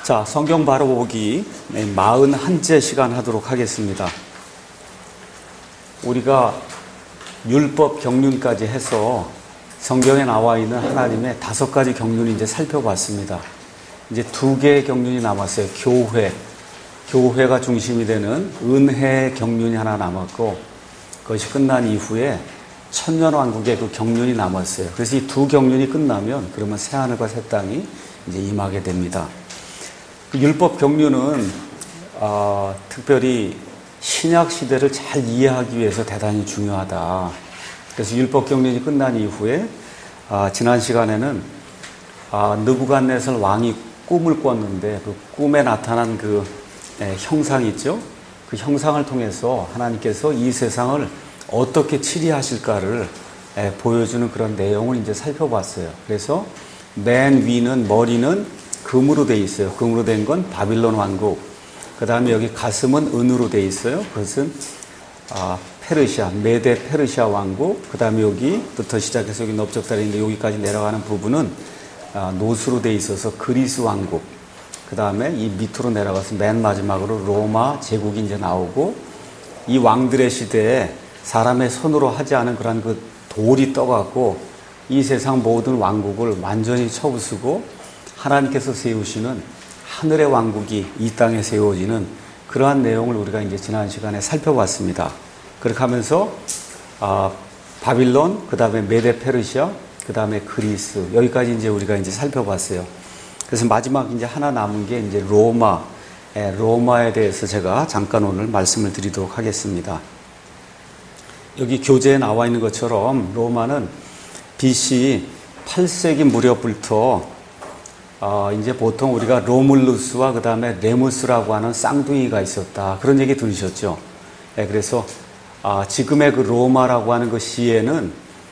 자, 성경 바로 보기 41째 시간 하도록 하겠습니다. 우리가 율법 경륜까지 해서 성경에 나와 있는 하나님의 5가지 경륜을 이제 살펴봤습니다. 이제 2개의 경륜이 남았어요. 교회가 중심이 되는 은혜 경륜이 하나 남았고, 그것이 끝난 이후에 천년왕국의 그 경륜이 남았어요. 그래서 이 2 경륜이 끝나면 그러면 새하늘과 새 땅이 이제 임하게 됩니다. 그 율법 경륜은 특별히 신약 시대를 잘 이해하기 위해서 대단히 중요하다. 그래서 율법 경륜이 끝난 이후에 지난 시간에는 느부갓네살 왕이 꿈을 꿨는데 그 꿈에 나타난 그 형상이 있죠. 그 형상을 통해서 하나님께서 이 세상을 어떻게 치리하실까를 보여주는 그런 내용을 이제 살펴봤어요. 그래서 맨 위는 머리는 금으로 돼 있어요. 금으로 된 건 바빌론 왕국. 그 다음에 여기 가슴은 은으로 돼 있어요. 그것은 페르시아, 메데 페르시아 왕국. 그 다음에 여기부터 시작해서 여기 넓적다리인데 여기까지 내려가는 부분은 노수로 돼 있어서 그리스 왕국. 그 다음에 이 밑으로 내려가서 맨 마지막으로 로마 제국이 이제 나오고, 이 왕들의 시대에 사람의 손으로 하지 않은 그런 그 돌이 떠갖고 이 세상 모든 왕국을 완전히 쳐부수고 하나님께서 세우시는 하늘의 왕국이 이 땅에 세워지는 그러한 내용을 우리가 이제 지난 시간에 살펴봤습니다. 그렇게 하면서 바빌론, 그 다음에 메데 페르시아, 그 다음에 그리스, 여기까지 이제 우리가 이제 살펴봤어요. 그래서 마지막 이제 하나 남은 게 이제 로마에 대해서 제가 잠깐 오늘 말씀을 드리도록 하겠습니다. 여기 교재에 나와 있는 것처럼 로마는 BC 8세기 무렵부터 이제 보통 우리가 로물루스와 그 다음에 레무스라고 하는 쌍둥이가 있었다. 그런 얘기 들으셨죠? 그래서 지금의 그 로마라고 하는 그 시에는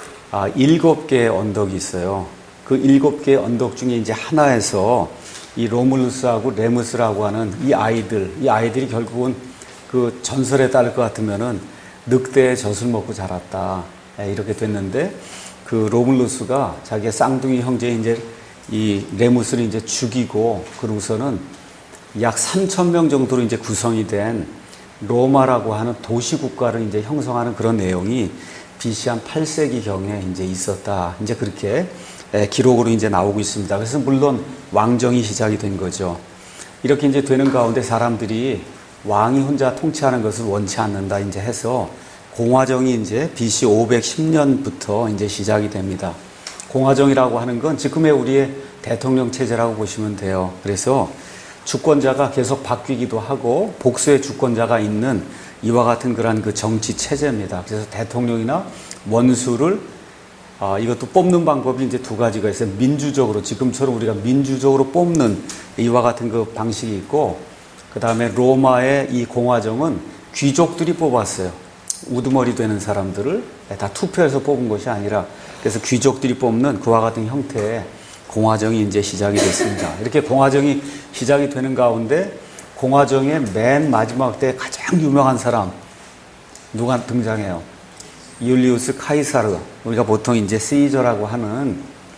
7개의 언덕이 있어요. 그 7개의 언덕 중에 이제 하나에서 이 로물루스하고 레무스라고 하는 이 아이들이 결국은 그 전설에 따를 것 같으면은 늑대의 젖을 먹고 자랐다. 이렇게 됐는데, 그 로물루스가 자기의 쌍둥이 형제 이제 이 레무스를 이제 죽이고, 그러고서는 약 3,000명 정도로 이제 구성이 된 로마라고 하는 도시 국가를 이제 형성하는 그런 내용이 BC 한 8세기경에 이제 있었다. 이제 그렇게 기록으로 이제 나오고 있습니다. 그래서 물론 왕정이 시작이 된 거죠. 이렇게 이제 되는 가운데 사람들이 왕이 혼자 통치하는 것을 원치 않는다 이제 해서 공화정이 이제 BC 510년부터 이제 시작이 됩니다. 공화정이라고 하는 건 지금의 우리의 대통령 체제라고 보시면 돼요. 그래서 주권자가 계속 바뀌기도 하고 복수의 주권자가 있는 이와 같은 그런 그 정치 체제입니다. 그래서 대통령이나 원수를 이것도 뽑는 방법이 이제 2가지가 있어요. 민주적으로, 지금처럼 우리가 민주적으로 뽑는 이와 같은 그 방식이 있고, 그 다음에 로마의 이 공화정은 귀족들이 뽑았어요. 우두머리 되는 사람들을 다 투표해서 뽑은 것이 아니라, 그래서 귀족들이 뽑는 그와 같은 형태의 공화정이 이제 시작이 됐습니다. 이렇게 공화정이 시작이 되는 가운데 공화정의 맨 마지막 때 가장 유명한 사람 누가 등장해요? 율리우스 카이사르. 우리가 보통 이제 시저라고 하는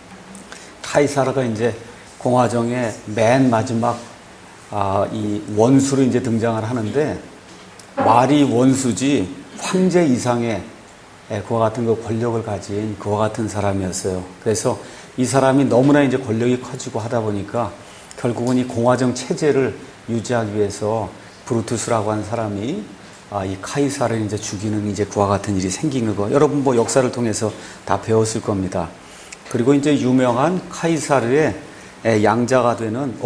카이사르가 이제 공화정의 맨 마지막 이 원수로 이제 등장을 하는데, 말이 원수지 황제 이상의 그와 같은 그 권력을 가진 그와 같은 사람이었어요. 그래서 이 사람이 너무나 이제 권력이 커지고 하다 보니까 결국은 이 공화정 체제를 유지하기 위해서 브루투스라고 하는 사람이 이 카이사를 이제 죽이는 이제 그와 같은 일이 생긴 거, 여러분 뭐 역사를 통해서 다 배웠을 겁니다. 그리고 이제 유명한 카이사르의 양자가 되는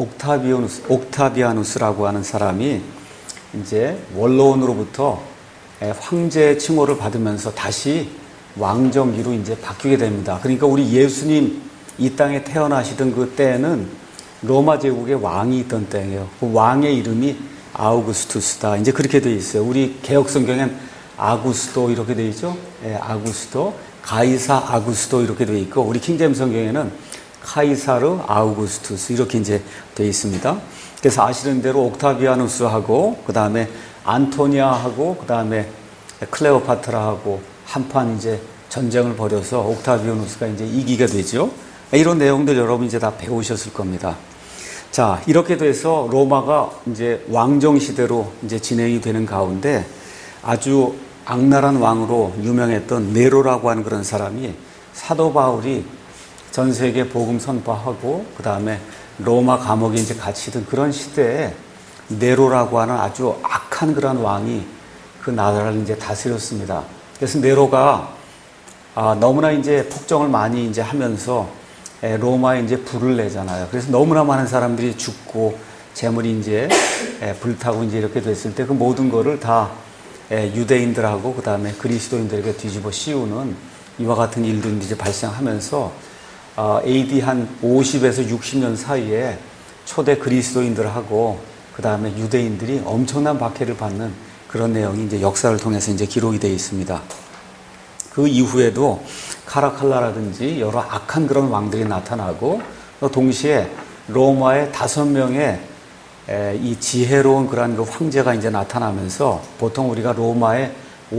옥타비아누스라고 하는 사람이 이제 원로원으로부터 황제 칭호를 받으면서 다시 왕정기로 이제 바뀌게 됩니다. 그러니까 우리 예수님 이 땅에 태어나시던 그 때에는 로마 제국의 왕이 있던 때예요. 그 왕의 이름이 아우구스투스다. 이제 그렇게 돼 있어요. 우리 개혁 성경엔 아구스도 이렇게 돼 있죠. 아구스도, 가이사 아구스도 이렇게 돼 있고, 우리 킹제임 성경에는 카이사르 아우구스투스 이렇게 이제 돼 있습니다. 그래서 아시는 대로 옥타비아누스하고 그 다음에 안토니아하고 그 다음에 클레오파트라하고 한판 이제 전쟁을 벌여서 옥타비아누스가 이제 이기게 되죠. 이런 내용들 여러분 이제 다 배우셨을 겁니다. 자, 이렇게 돼서 로마가 이제 왕정 시대로 이제 진행이 되는 가운데 아주 악랄한 왕으로 유명했던 네로라고 하는 그런 사람이 사도 바울이 전 세계 복음 선포하고 그 다음에 로마 감옥에 이제 갇히던 그런 시대에 네로라고 하는 아주 악한 그런 왕이 그 나라를 이제 다스렸습니다. 그래서 네로가 너무나 이제 폭정을 많이 이제 하면서 로마에 이제 불을 내잖아요. 그래서 너무나 많은 사람들이 죽고 재물이 이제 불타고 이제 이렇게 됐을 때 그 모든 거를 다 유대인들하고 그 다음에 그리스도인들에게 뒤집어 씌우는 이와 같은 일들이 이제 발생하면서 AD 한 50에서 60년 사이에 초대 그리스도인들하고 그 다음에 유대인들이 엄청난 박해를 받는 그런 내용이 이제 역사를 통해서 이제 기록이 되어 있습니다. 그 이후에도 카라칼라라든지 여러 악한 그런 왕들이 나타나고 또 동시에 로마의 5명의 이 지혜로운 그런 그 황제가 이제 나타나면서 보통 우리가 로마의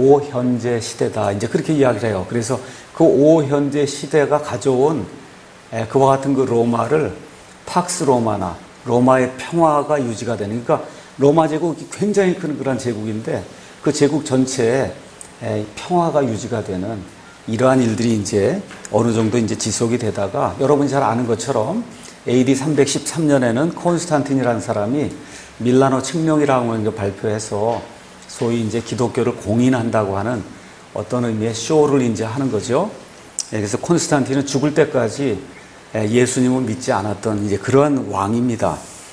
5현재 시대다 이제 그렇게 이야기를 해요. 그래서 그 5현재 시대가 가져온 그와 같은 그 로마를 팍스 로마나 로마의 평화가 유지가 되는, 그러니까 로마 제국이 굉장히 큰 그런 제국인데 그 제국 전체에 평화가 유지가 되는 이러한 일들이 이제 어느 정도 이제 지속이 되다가 여러분이 잘 아는 것처럼 AD 313년에는 콘스탄틴이라는 사람이 밀라노 칙령이라고 하는 걸 발표해서 소위 이제 기독교를 공인한다고 하는 어떤 의미의 쇼를 이제 하는 거죠. 그래서 콘스탄틴은 죽을 때까지 예수님을 믿지 않았던 이제 그런 왕입니다.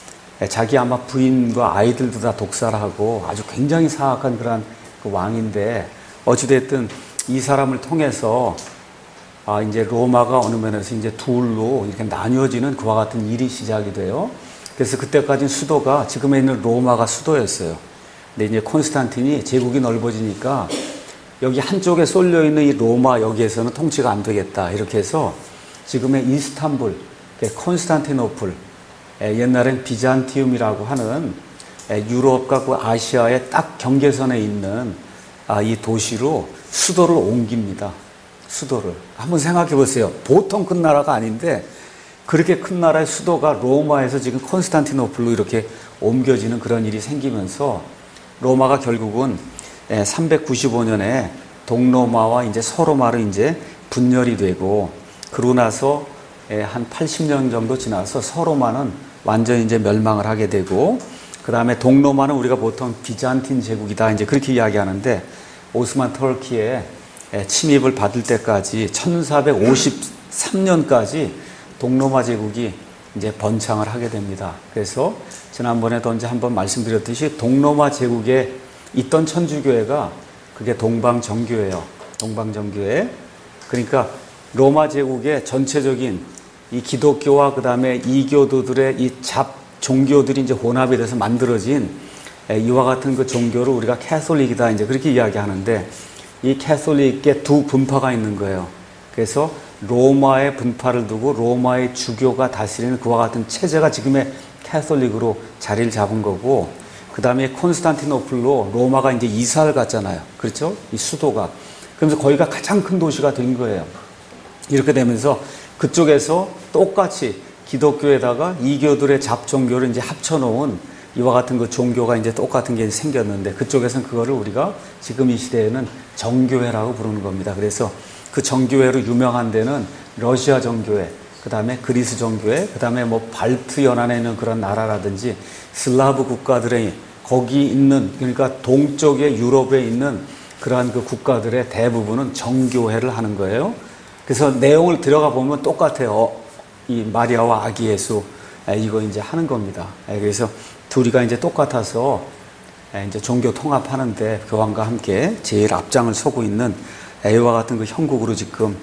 자기 아마 부인과 아이들도 다 독살하고 아주 굉장히 사악한 그런 그 왕인데 어찌됐든 이 사람을 통해서 이제 로마가 어느 면에서 이제 둘로 이렇게 나뉘어지는 그와 같은 일이 시작이 돼요. 그래서 그때까지는 수도가 지금에 있는 로마가 수도였어요. 근데 이제 콘스탄틴이 제국이 넓어지니까 여기 한쪽에 쏠려 있는 이 로마 여기에서는 통치가 안 되겠다 이렇게 해서 지금의 이스탄불, 콘스탄티노플, 옛날엔 비잔티움이라고 하는 유럽과 그 아시아의 딱 경계선에 있는 이 도시로 수도를 옮깁니다. 수도를. 한번 생각해 보세요. 보통 큰 나라가 아닌데 그렇게 큰 나라의 수도가 로마에서 지금 콘스탄티노플로 이렇게 옮겨지는 그런 일이 생기면서 로마가 결국은 395년에 동로마와 이제 서로마로 이제 분열이 되고 그러고 나서 한 80년 정도 지나서 서로마는 완전히 이제 멸망을 하게 되고 그 다음에 동로마는 우리가 보통 비잔틴 제국이다 이제 그렇게 이야기하는데 오스만 터키의 침입을 받을 때까지 1453년까지 동로마 제국이 이제 번창을 하게 됩니다. 그래서 지난번에도 이제 한번 말씀드렸듯이 동로마 제국에 있던 천주교회가 그게 동방정교회예요. 동방정교회. 그러니까 로마 제국의 전체적인 이 기독교와 그 다음에 이교도들의 이 종교들이 이제 혼합이 돼서 만들어진 이와 같은 그 종교를 우리가 캐톨릭이다 이제 그렇게 이야기하는데 이 캐톨릭에 두 분파가 있는 거예요. 그래서 로마의 분파를 두고 로마의 주교가 다스리는 그와 같은 체제가 지금의 캐톨릭으로 자리를 잡은 거고 그 다음에 콘스탄티노플로 로마가 이제 이사를 갔잖아요. 그렇죠? 이 수도가. 그러면서 거기가 가장 큰 도시가 된 거예요. 이렇게 되면서 그쪽에서 똑같이 기독교에다가 이교들의 잡종교를 이제 합쳐놓은 이와 같은 그 종교가 이제 똑같은 게 생겼는데 그쪽에서는 그거를 우리가 지금 이 시대에는 정교회라고 부르는 겁니다. 그래서 그 정교회로 유명한 데는 러시아 정교회, 그 다음에 그리스 정교회, 그 다음에 뭐 발트 연안에 있는 그런 나라라든지 슬라브 국가들의 거기 있는 그러니까 동쪽의 유럽에 있는 그러한 그 국가들의 대부분은 정교회를 하는 거예요. 그래서 내용을 들어가 보면 똑같아요. 이 마리아와 아기 예수 이거 이제 하는 겁니다. 그래서 둘이가 이제 똑같아서 이제 종교 통합하는데 교황과 함께 제일 앞장을 서고 있는 이와 같은 그 형국으로 지금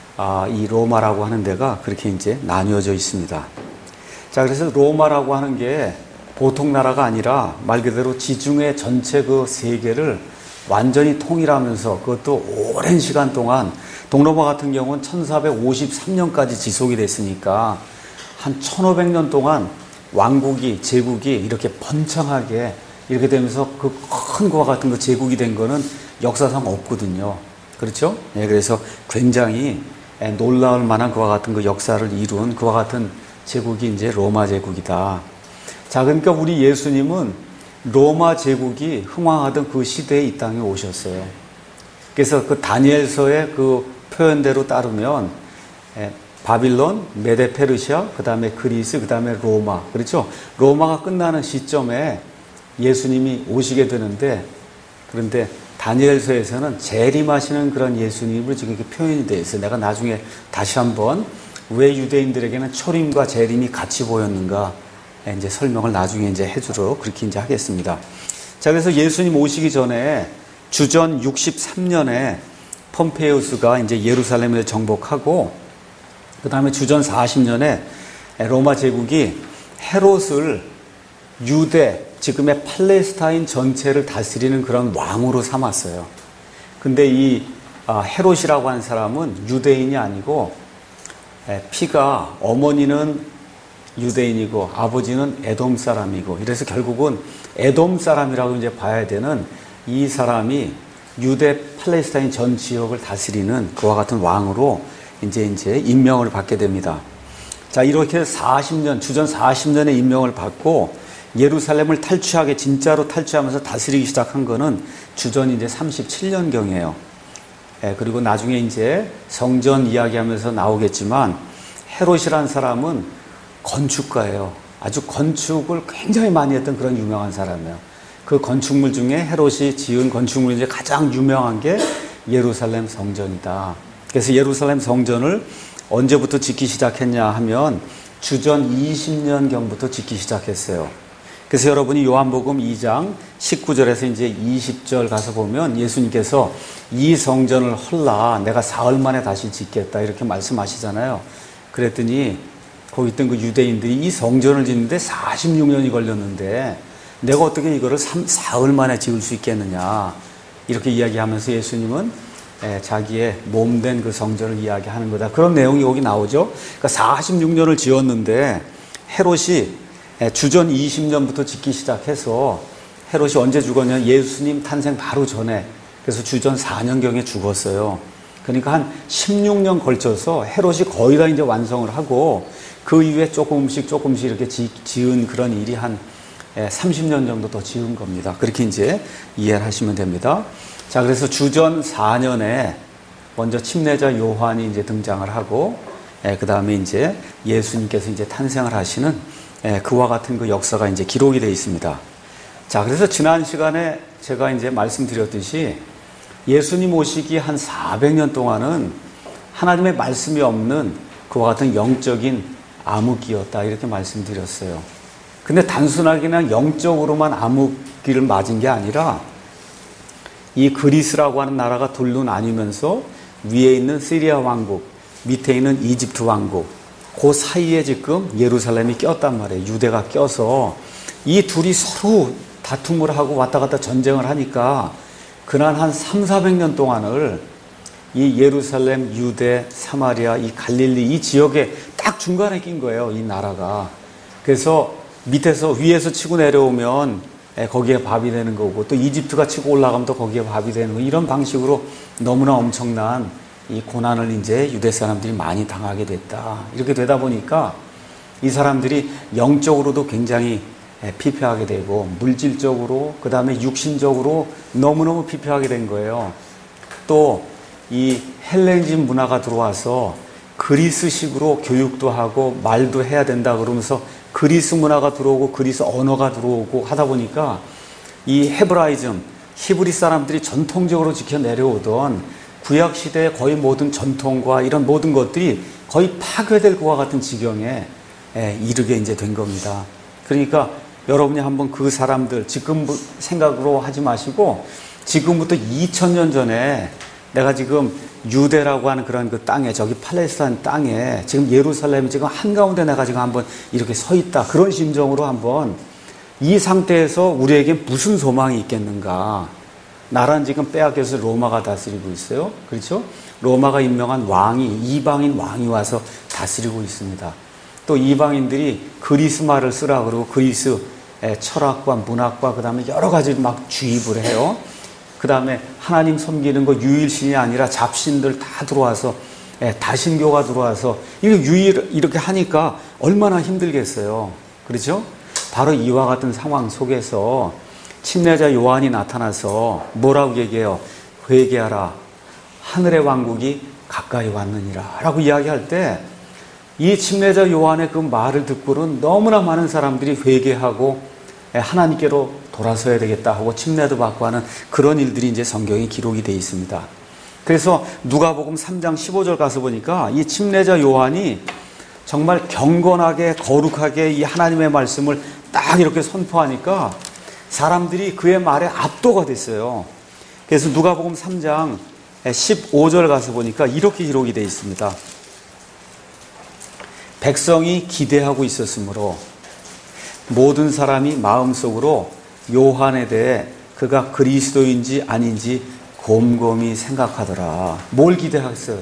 이 로마라고 하는 데가 그렇게 이제 나뉘어져 있습니다. 자, 그래서 로마라고 하는 게 보통 나라가 아니라 말 그대로 지중해 전체 그 세계를 완전히 통일하면서 그것도 오랜 시간 동안 동로마 같은 경우는 1453년까지 지속이 됐으니까 한 1500년 동안 왕국이 제국이 이렇게 번창하게 이렇게 되면서 그 큰 거와 같은 그 제국이 된 거는 역사상 없거든요. 그렇죠? 예, 그래서 굉장히 놀라울 만한 그와 같은 그 역사를 이룬 그와 같은 제국이 이제 로마 제국이다. 자, 그러니까 우리 예수님은 로마 제국이 흥왕하던 그 시대에 이 땅에 오셨어요. 그래서 그 다니엘서의 그 표현대로 따르면 바빌론, 메데 페르시아, 그 다음에 그리스, 그 다음에 로마. 그렇죠? 로마가 끝나는 시점에 예수님이 오시게 되는데, 그런데 다니엘서에서는 재림하시는 그런 예수님을 지금 이렇게 표현이 되어 있어요. 내가 나중에 다시 한번 왜 유대인들에게는 초림과 재림이 같이 보였는가 이제 설명을 나중에 이제 해주도록 그렇게 이제 하겠습니다. 자, 그래서 예수님 오시기 전에 주전 63년에 폼페이우스가 이제 예루살렘을 정복하고, 그 다음에 주전 40년에 로마 제국이 헤롯을 유대, 지금의 팔레스타인 전체를 다스리는 그런 왕으로 삼았어요. 근데 이 헤롯이라고 하는 사람은 유대인이 아니고 피가 어머니는 유대인이고 아버지는 에돔 사람이고, 이래서 결국은 에돔 사람이라고 이제 봐야 되는 이 사람이 유대 팔레스타인 전 지역을 다스리는 그와 같은 왕으로 이제 임명을 받게 됩니다. 자, 이렇게 40년, 주전 40년에 임명을 받고 예루살렘을 탈취하게, 진짜로 탈취하면서 다스리기 시작한 거는 주전 이제 37년경이에요. 그리고 나중에 이제 성전 이야기하면서 나오겠지만 헤롯이라는 사람은 건축가예요. 아주 건축을 굉장히 많이 했던 그런 유명한 사람이에요. 그 건축물 중에 헤롯이 지은 건축물 중에 가장 유명한 게 예루살렘 성전이다. 그래서 예루살렘 성전을 언제부터 짓기 시작했냐 하면 주전 20년경부터 짓기 시작했어요. 그래서 여러분이 요한복음 2장 19절에서 이제 20절 가서 보면 예수님께서 이 성전을 헐라 내가 사흘 만에 다시 짓겠다 이렇게 말씀하시잖아요. 그랬더니 거기 있던 그 유대인들이 이 성전을 짓는데 46년이 걸렸는데 내가 어떻게 이거를 사흘 만에 지을 수 있겠느냐 이렇게 이야기하면서 예수님은 자기의 몸된 그 성전을 이야기하는 거다. 그런 내용이 여기 나오죠. 그러니까 46년을 지었는데 헤롯이 주전 20년부터 짓기 시작해서 헤롯이 언제 죽었냐? 예수님 탄생 바로 전에, 그래서 주전 4년경에 죽었어요. 그러니까 한 16년 걸쳐서 헤롯이 거의 다 이제 완성을 하고 그 이후에 조금씩 이렇게 지은 그런 일이 한 30년 정도 더 지은 겁니다. 그렇게 이제 이해를 하시면 됩니다. 자, 그래서 주전 4년에 먼저 침례자 요한이 이제 등장을 하고, 그 다음에 이제 예수님께서 이제 탄생을 하시는 그와 같은 그 역사가 이제 기록이 되어 있습니다. 자, 그래서 지난 시간에 제가 이제 말씀드렸듯이 예수님 오시기 한 400년 동안은 하나님의 말씀이 없는 그와 같은 영적인 암흑기였다 이렇게 말씀드렸어요. 근데 단순하게 그냥 영적으로만 암흑기를 맞은 게 아니라 이 그리스라고 하는 나라가 둘로 나뉘면서 위에 있는 시리아 왕국, 밑에 있는 이집트 왕국, 그 사이에 지금 예루살렘이 꼈단 말이에요. 유대가 껴서 이 둘이 서로 다툼을 하고 왔다 갔다 전쟁을 하니까 그날 한 300-400년 동안을 이 예루살렘, 유대, 사마리아, 이 갈릴리 이 지역에 딱 중간에 낀 거예요. 이 나라가. 그래서 밑에서 위에서 치고 내려오면 거기에 밥이 되는 거고, 또 이집트가 치고 올라가면 또 거기에 밥이 되는 거, 이런 방식으로 너무나 엄청난 이 고난을 이제 유대 사람들이 많이 당하게 됐다. 이렇게 되다 보니까 이 사람들이 영적으로도 굉장히 피폐하게 되고, 물질적으로, 그 다음에 육신적으로 너무너무 피폐하게 된 거예요. 또 이 헬레니즘 문화가 들어와서 그리스식으로 교육도 하고 말도 해야 된다 그러면서 그리스 문화가 들어오고 그리스 언어가 들어오고 하다 보니까 이 헤브라이즘, 히브리 사람들이 전통적으로 지켜 내려오던 구약 시대의 거의 모든 전통과 이런 모든 것들이 거의 파괴될 것과 같은 지경에 이르게 이제 된 겁니다. 그러니까 여러분이 한번 그 사람들 지금 생각으로 하지 마시고 지금부터 2000년 전에 내가 지금 유대라고 하는 그런 그 땅에, 저기 팔레스타인 땅에 지금 예루살렘이 지금 한가운데 내가 지금 한번 이렇게 서 있다. 그런 심정으로 한번 이 상태에서 우리에게 무슨 소망이 있겠는가. 나라는 지금 빼앗겨서 로마가 다스리고 있어요. 그렇죠? 로마가 임명한 왕이, 이방인 왕이 와서 다스리고 있습니다. 또 이방인들이 그리스 말을 쓰라 그러고 그리스 철학과 문학과 그 다음에 여러 가지 막 주입을 해요. 그 다음에 하나님 섬기는 거 유일신이 아니라 잡신들 다 들어와서 다신교가 들어와서 이렇게 하니까 얼마나 힘들겠어요. 그렇죠? 바로 이와 같은 상황 속에서 침례자 요한이 나타나서 뭐라고 얘기해요? 회개하라. 하늘의 왕국이 가까이 왔느니라. 라고 이야기할 때 이 침례자 요한의 그 말을 듣고는 너무나 많은 사람들이 회개하고 하나님께로 돌아서야 되겠다 하고 침례도 받고 하는 그런 일들이 이제 성경에 기록이 되어 있습니다. 그래서 누가복음 3장 15절 가서 보니까 이 침례자 요한이 정말 경건하게 거룩하게 이 하나님의 말씀을 딱 이렇게 선포하니까 사람들이 그의 말에 압도가 됐어요. 그래서 누가복음 3장 15절 가서 보니까 이렇게 기록이 되어 있습니다. 백성이 기대하고 있었으므로 모든 사람이 마음속으로 요한에 대해 그가 그리스도인지 아닌지 곰곰이 생각하더라. 뭘 기대했어요?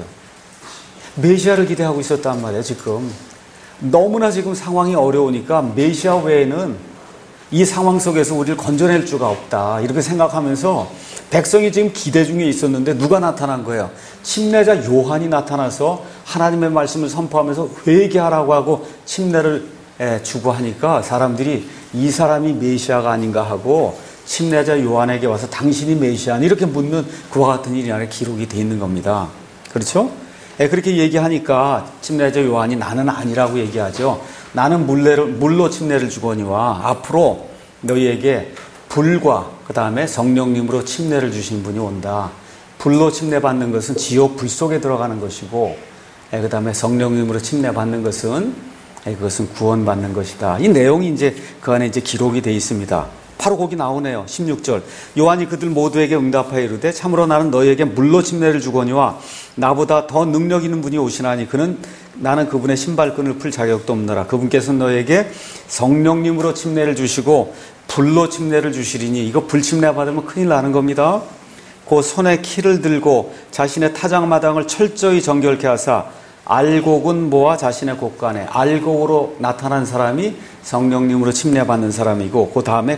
메시아를 기대하고 있었단 말이에요. 지금 너무나 지금 상황이 어려우니까 메시아 외에는 이 상황 속에서 우리를 건져낼 수가 없다 이렇게 생각하면서 백성이 지금 기대 중에 있었는데 누가 나타난 거예요? 침례자 요한이 나타나서 하나님의 말씀을 선포하면서 회개하라고 하고 침례를 주고 하니까 사람들이 이 사람이 메시아가 아닌가 하고 침례자 요한에게 와서 당신이 메시아니 이렇게 묻는 그와 같은 일이 안에 기록이 되어 있는 겁니다. 그렇죠? 그렇게 얘기하니까 침례자 요한이 나는 아니라고 얘기하죠. 나는 물로 침례를 주거니와 앞으로 너희에게 불과 그 다음에 성령님으로 침례를 주신 분이 온다. 불로 침례받는 것은 지옥 불 속에 들어가는 것이고 그 다음에 성령님으로 침례받는 것은 그것은 구원받는 것이다. 이 내용이 이제 그 안에 이제 기록이 되어 있습니다. 바로 거기 나오네요. 16절. 요한이 그들 모두에게 응답하여 이르되 참으로 나는 너희에게 물로 침례를 주거니와 나보다 더 능력 있는 분이 오시나니 나는 그분의 신발끈을 풀 자격도 없노라. 그분께서는 너희에게 성령님으로 침례를 주시고 불로 침례를 주시리니 이거 불 침례 받으면 큰일 나는 겁니다. 그 손에 키를 들고 자신의 타작마당을 철저히 정결케 하사 알곡은 모아 자신의 곳간에 알곡으로 나타난 사람이 성령님으로 침례받는 사람이고 그 다음에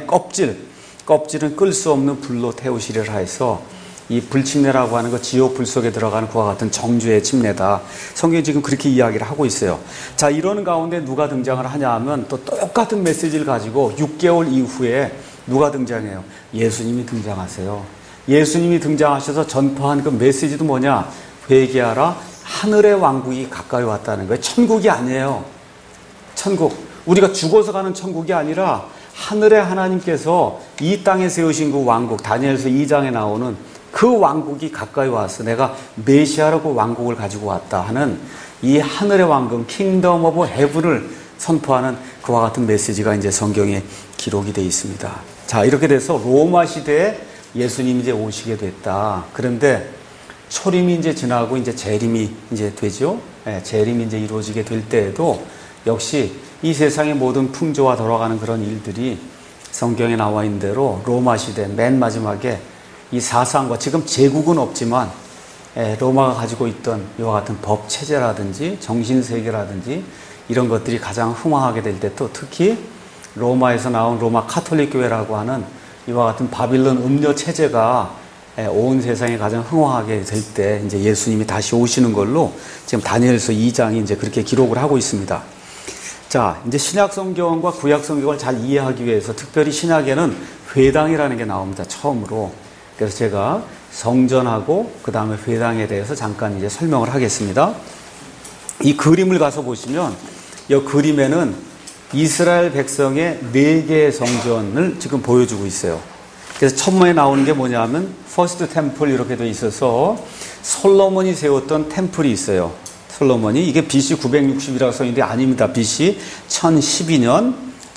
껍질은 끌 수 없는 불로 태우시리라 해서 이 불침례라고 하는 거 지옥 불 속에 들어가는 그와 같은 정죄의 침례다. 성경이 지금 그렇게 이야기를 하고 있어요. 자, 이런 가운데 누가 등장을 하냐 하면 또 똑같은 메시지를 가지고 6개월 이후에 누가 등장해요? 예수님이 등장하세요. 예수님이 등장하셔서 전파한 그 메시지도 뭐냐? 회개하라. 하늘의 왕국이 가까이 왔다는 거예요. 천국이 아니에요. 천국. 우리가 죽어서 가는 천국이 아니라 하늘의 하나님께서 이 땅에 세우신 그 왕국, 다니엘서 2장에 나오는 그 왕국이 가까이 와서 내가 메시아로 그 왕국을 가지고 왔다 하는 이 하늘의 왕국, 킹덤 오브 헤븐을 선포하는 그와 같은 메시지가 이제 성경에 기록이 되어 있습니다. 자, 이렇게 돼서 로마 시대에 예수님이 이제 오시게 됐다. 그런데 초림이 이제 지나고 이제 재림이 이제 되죠. 재림이 이제 이루어지게 될 때에도 역시 이 세상의 모든 풍조와 돌아가는 그런 일들이 성경에 나와 있는 대로 로마 시대 맨 마지막에 이 사상과 지금 제국은 없지만 로마가 가지고 있던 이와 같은 법 체제라든지 정신 세계라든지 이런 것들이 가장 흥황하게 될 때 또 특히 로마에서 나온 로마 카톨릭 교회라고 하는 이와 같은 바빌론 음료 체제가 온 세상에 가장 흥황하게 될 때 이제 예수님이 다시 오시는 걸로 지금 다니엘서 2장이 이제 그렇게 기록을 하고 있습니다. 자, 이제 신약 성경과 구약 성경을 잘 이해하기 위해서 특별히 신약에는 회당이라는 게 나옵니다. 처음으로. 그래서 제가 성전하고 그 다음에 회당에 대해서 잠깐 이제 설명을 하겠습니다. 이 그림을 가서 보시면 이 그림에는 이스라엘 백성의 4개의 성전을 지금 보여주고 있어요. 그래서 처음에 나오는 게 뭐냐면 퍼스트 템플 이렇게 돼 있어서 솔로몬이 세웠던 템플이 있어요. 솔로몬이 이게 BC 960이라고 써있는데 아닙니다. BC 1012년.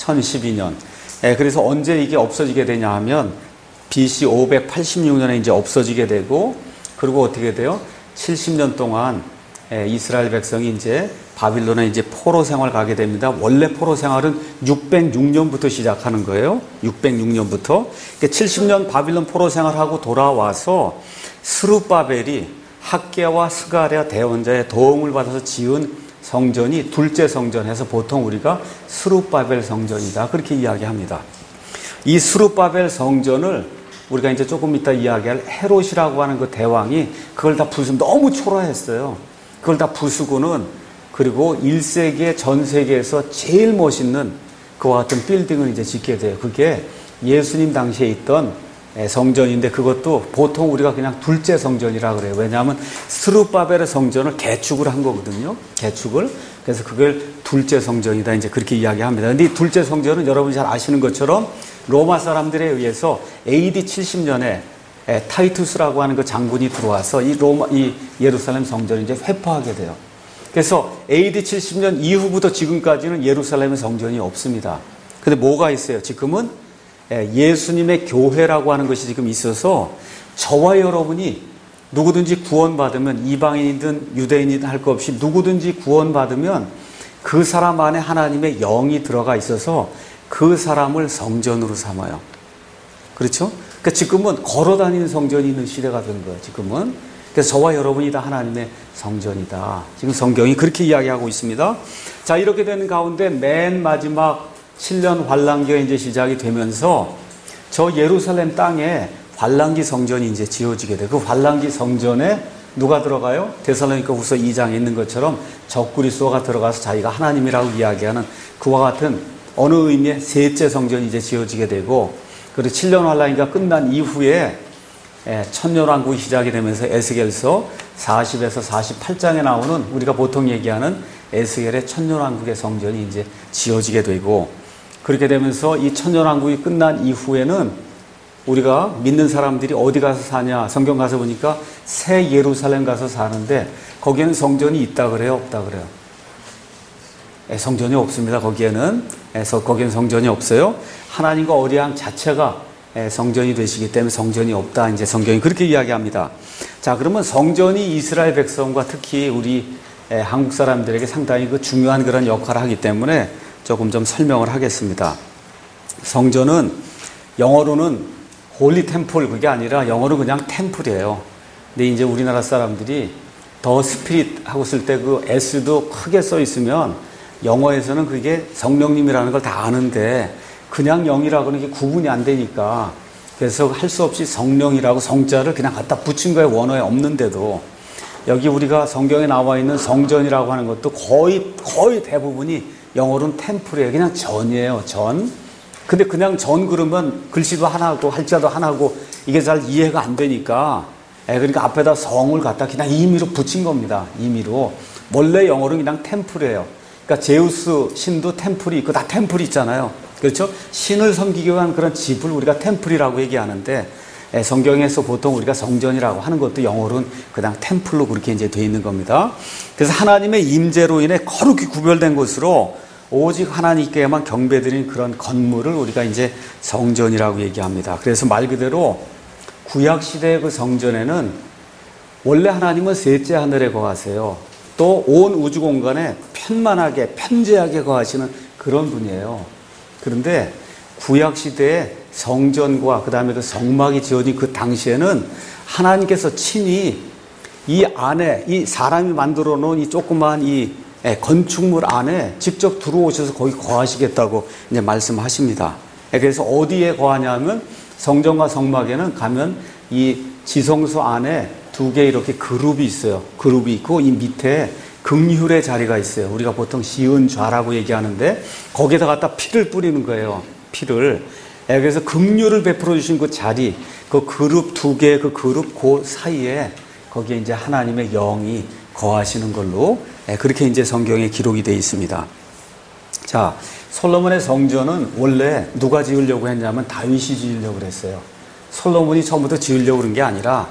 그래서 언제 이게 없어지게 되냐 하면 BC 586년에 이제 없어지게 되고 그리고 어떻게 돼요? 70년 동안 이스라엘 백성이 이제 바빌론에 이제 포로 생활 가게 됩니다. 원래 포로 생활은 606년부터 시작하는 거예요. 606년부터. 70년 바빌론 포로 생활하고 돌아와서 스룹바벨이 학개와 스가랴 대원자의 도움을 받아서 지은 성전이 둘째 성전 해서 보통 우리가 스룹바벨 성전이다. 그렇게 이야기합니다. 이 스룹바벨 성전을 우리가 이제 조금 이따 이야기할 헤롯이라고 하는 그 대왕이 그걸 다 부수면 너무 초라했어요. 그걸 다 부수고는 그리고 1세기에 전 세계에서 제일 멋있는 그와 같은 빌딩을 이제 짓게 돼요. 그게 예수님 당시에 있던 성전인데 그것도 보통 우리가 그냥 둘째 성전이라 그래요. 왜냐하면 스룹바벨의 성전을 개축을 한 거거든요. 개축을. 그래서 그걸 둘째 성전이다. 이제 그렇게 이야기합니다. 근데 이 둘째 성전은 여러분이 잘 아시는 것처럼 로마 사람들에 의해서 AD 70년에 타이투스라고 하는 그 장군이 들어와서 이 예루살렘 성전을 이제 회포하게 돼요. 그래서 AD 70년 이후부터 지금까지는 예루살렘의 성전이 없습니다. 근데 뭐가 있어요? 지금은 예수님의 교회라고 하는 것이 지금 있어서 저와 여러분이 누구든지 구원받으면 이방인이든 유대인이든 할 것 없이 누구든지 구원받으면 그 사람 안에 하나님의 영이 들어가 있어서 그 사람을 성전으로 삼아요. 그렇죠? 그러니까 지금은 걸어다니는 성전이 있는 시대가 된 거예요. 지금은. 그래서 저와 여러분이 다 하나님의 성전이다. 지금 성경이 그렇게 이야기하고 있습니다. 자, 이렇게 되는 가운데 맨 마지막 7년 환란기가 이제 시작이 되면서 저 예루살렘 땅에 환란기 성전이 이제 지어지게 돼요. 그 환란기 성전에 누가 들어가요? 데살로니가 후서 2장에 있는 것처럼 적그리스도가 들어가서 자기가 하나님이라고 이야기하는 그와 같은 어느 의미의 셋째 성전이 이제 지어지게 되고, 그리고 7년 환란기가 끝난 이후에 천년왕국이 시작이 되면서 에스겔서 40에서 48장에 나오는 우리가 보통 얘기하는 에스겔의 천년왕국의 성전이 이제 지어지게 되고, 그렇게 되면서 이 천년왕국이 끝난 이후에는 우리가 믿는 사람들이 어디 가서 사냐? 성경 가서 보니까 새 예루살렘 가서 사는데 거기에는 성전이 있다 그래요? 없다 그래요? 성전이 없습니다. 거기에는 성전이 없어요. 하나님과 어리함 자체가 성전이 되시기 때문에 성전이 없다. 이제 성경이 그렇게 이야기합니다. 자, 그러면 성전이 이스라엘 백성과 특히 우리 한국 사람들에게 상당히 그 중요한 그런 역할을 하기 때문에 조금 좀 설명을 하겠습니다. 성전은 영어로는 홀리 템플, 그게 아니라 영어로 그냥 템플이에요. 근데 이제 우리나라 사람들이 더 스피릿 하고 쓸 때 그 S도 크게 써 있으면 영어에서는 그게 성령님이라는 걸 다 아는데 그냥 영이라고는 이게 구분이 안 되니까 그래서 할 수 없이 성령이라고 성자를 그냥 갖다 붙인 거예요. 원어에 없는데도. 여기 우리가 성경에 나와 있는 성전이라고 하는 것도 거의 대부분이 영어로는 템플이에요. 그냥 전이에요. 전. 근데 그냥 전 그러면 글씨도 하나고 할자도 하나고 이게 잘 이해가 안 되니까 그러니까 앞에다 성을 갖다 그냥 임의로 붙인 겁니다. 임의로. 원래 영어로는 그냥 템플이에요. 그러니까 제우스 신도 템플이 있고 다 템플이 있잖아요. 그렇죠? 신을 섬기기 위한 그런 집을 우리가 템플이라고 얘기하는데 성경에서 보통 우리가 성전이라고 하는 것도 영어로는 그냥 템플로 그렇게 이제 되어 있는 겁니다. 그래서 하나님의 임재로 인해 거룩히 구별된 곳으로 오직 하나님께만 경배드리는 그런 건물을 우리가 이제 성전이라고 얘기합니다. 그래서 말 그대로 구약시대의 그 성전에는 원래 하나님은 셋째 하늘에 거하세요. 또 온 우주 공간에 편만하게, 편재하게 거하시는 그런 분이에요. 그런데 구약시대의 성전과 그 다음에 그 성막이 지어진 그 당시에는 하나님께서 친히 이 안에, 이 사람이 만들어 놓은 이 조그마한 이 건축물 안에 직접 들어오셔서 거기 거하시겠다고 이제 말씀하십니다. 그래서 어디에 거하냐면 성전과 성막에는 가면 이 지성소 안에 두 개 이렇게 그룹이 있어요. 그룹이 있고 이 밑에 긍휼의 자리가 있어요. 우리가 보통 시은좌라고 얘기하는데 거기에다 갖다 피를 뿌리는 거예요. 피를. 그래서 긍휼을 베풀어 주신 그 자리, 그 그룹 두 개의 그 그룹 그 사이에 거기에 이제 하나님의 영이 거하시는 걸로 그렇게 이제 성경에 기록이 되어 있습니다. 자, 솔로몬의 성전은 원래 누가 지으려고 했냐면 다윗이 지으려고 그랬어요. 솔로몬이 처음부터 지으려고 그런 게 아니라